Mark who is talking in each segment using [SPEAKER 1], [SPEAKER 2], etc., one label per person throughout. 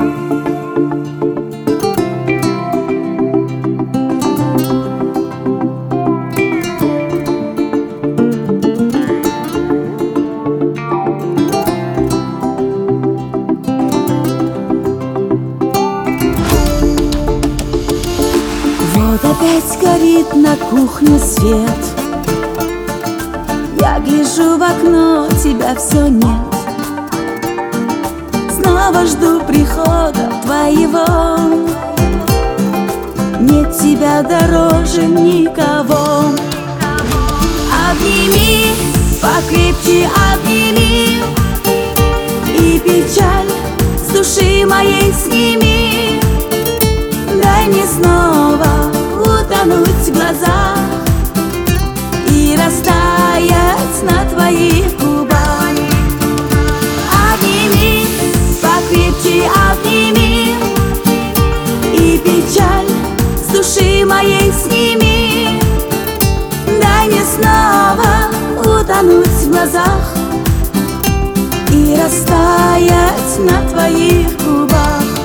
[SPEAKER 1] Вот опять горит на кухне свет. Я гляжу в окно, тебя все нет. Снова жду прихода твоего. Нет тебя дороже никого. Обними, покрепче обними, и печаль с души моей сними. Дай мне снова утонуть в глазах и растаять на твоих губах. Обними, покрепче обними, и печаль с души моей сними. Дай мне снова утонуть в глазах и растаять на твоих губах.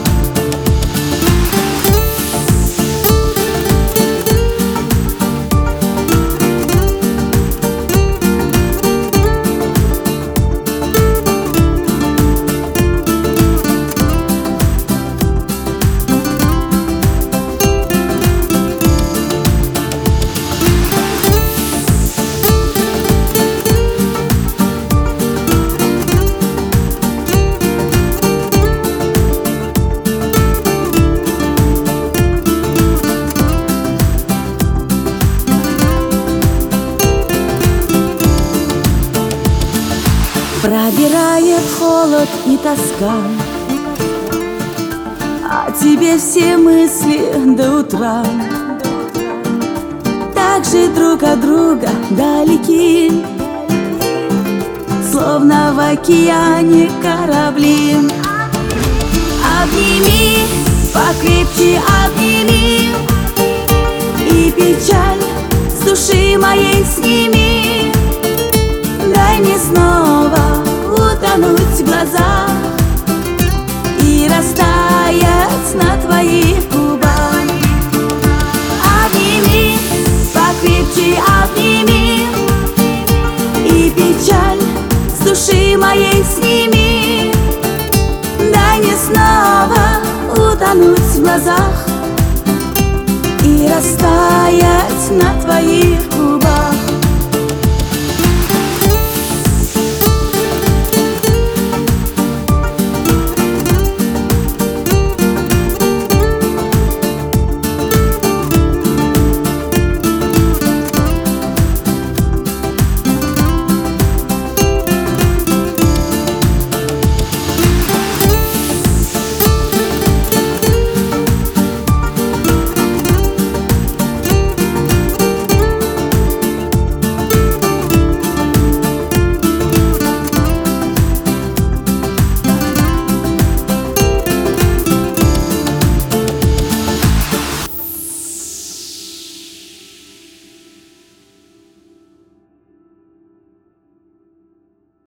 [SPEAKER 1] Пробирает холод и тоска, о тебе все мысли до утра. Так же друг от друга далеки, словно в океане корабли. Обними, покрепче обними, и печаль с души моей сними. Дай мне снова утонуть в глазах и растаять на твоих губах. Обними, покрепче обними, и печаль с души моей сними. Дай мне снова утонуть в глазах и растаять на твоих губах.